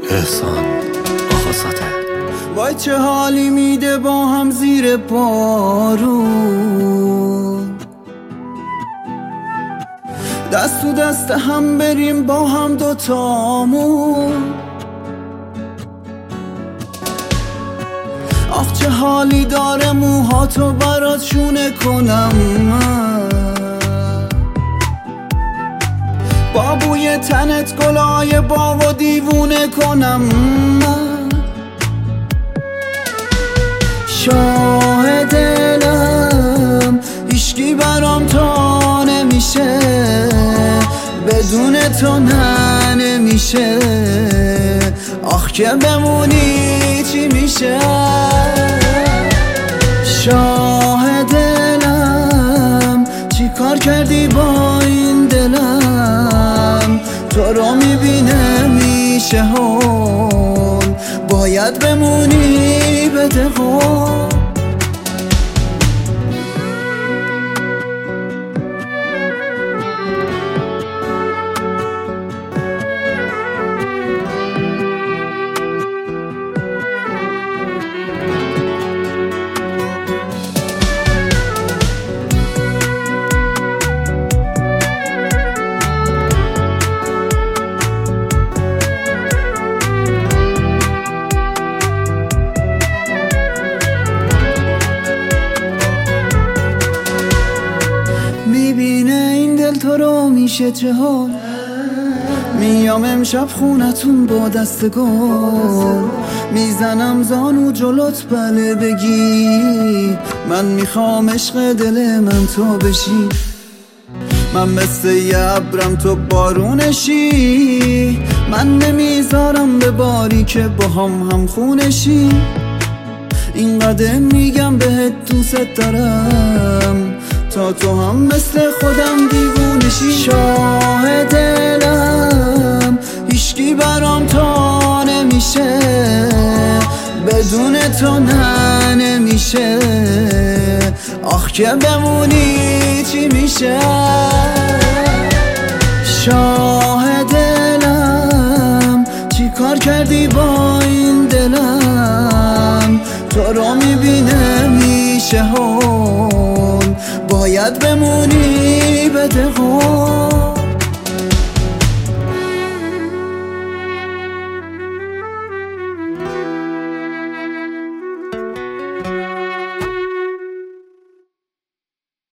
احسان آقاساته. وای چه حالی میده با هم زیر بارون، دست تو دست هم بریم با هم دوتامون. آخ چه حالی داره موهاتو برات شونه کنم من، با بوی تنت گلای باغو دیوونه کنم من. شاه دلم هیچکی برام تا نمیشه، بدون تو نه نمیشه. آخ که بمونی چی میشه؟ شاه دلم چی کار کردی با این دلم؟ تو رو میبینه میشه هول، باید بمونی بده قول. میبینه این دل تو رو میشه چه حال؟ میام امشب خونتون با دست گل، میزنم زانو جلوت بله بگی. من میخوام عشق دل من تو بشی، من مثل یه ابرم تو بارونشی. من نمیذارم به باری که با هم خونشی. اینقدر میگم بهت دوست دارم تا تو هم مثل خودم دیوونشی. شاه دلم هیچکی برام تا نمیشه، بدون تو نه نمیشه. آخ که بمونی چی میشه؟ شاه دلم چی کار کردی با این دلم؟ تو رو میبینه میشه هول، باید بمونی بده قول.